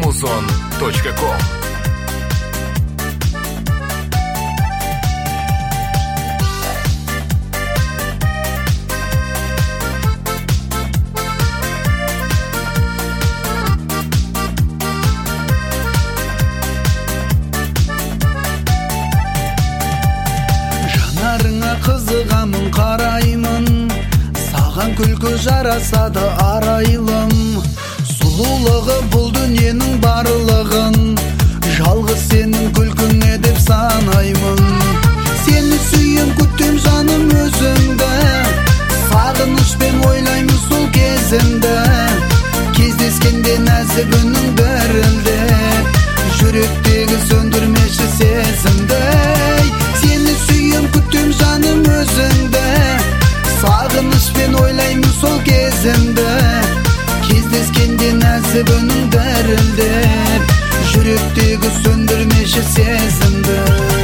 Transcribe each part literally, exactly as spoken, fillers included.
музон точка ком. Жанарыңа қызығамын, қараймын, саған күлкі жарасады арайлым. Сұлулығы бұл дүниенің барлығын, жалғыз сенің күлкіңе деп санаймын. Сені сүйем, күтем жаным өзіңді, сағынышпен ойлаймын сол кезімді. Кездескенде нәзік үнің дірілдеп, жүректегі сөндірмеші сезімді. Сені сүйем, күтем жаным өзіңді, сағынышпен ойлаймын сол кезімді. Кездескенде нәзік үнің дірілдеп, жүректегі сөндірмеші сезімді.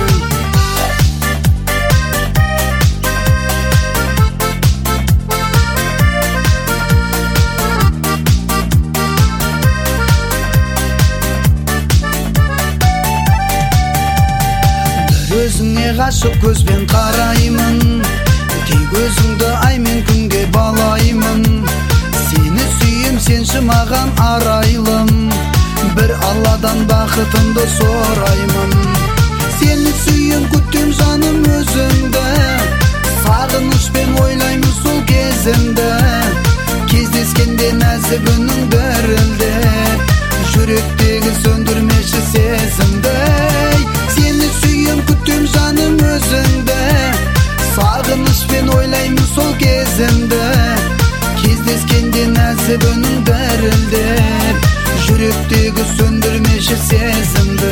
Бір өзіңе ғашық көзбен қараймын, тек өзіңді аймен күнге балаймын. Сені сүйем, сенші маған арайлым, бір алладан бақытымды сораймын. Сені сүйем, күтем жаным өзіңді, сағынышпен ойлаймын сол кезімді. Кездескенде нәзік үнің дірілдеп, жүректегі сөндірмеші сезімді. Сені сүйем, күтем жаным өзіңді, сағынышпен ойлаймын сол кезімді. Кездескенде нәзік үнің дірілдеп, жүректегі сөндірмеші сезімді.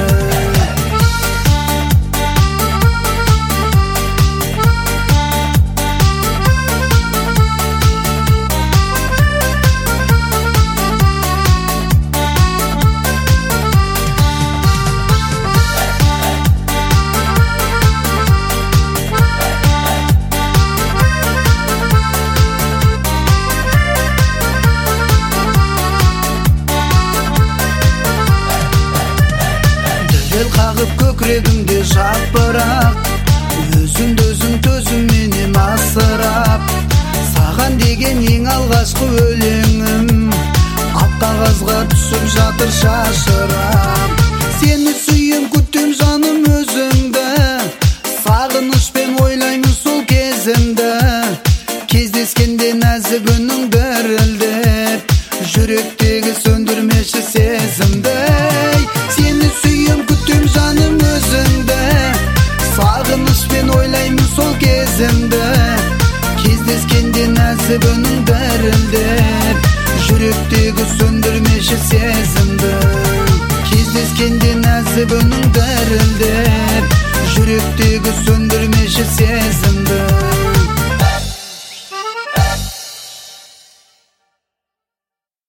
Дәл қағып көкірегімде жапырақ, өзіңді өзің төзімменен асырап. Саған деген ең алғашқы өлеңім, ақ қағазға түсіп жатыр шашырап. Сені сүйем, күтем жаным өзіңді, сағынышпен ойлаймын сол кезімді. Кездескенде нәзік үнің дірілдеп, жүректегі сөндірмеші сезімді. Сені сүйем, күтем жаным өзіңді, сағынышпен ойлаймын сол кезімді. Кездескенде нәзік үнің дірілдеп, жүректегі сөндірмеші сезімді. Кездескенде нәзік үнің дірілдеп, жүректегі сөндірмеші сезімді.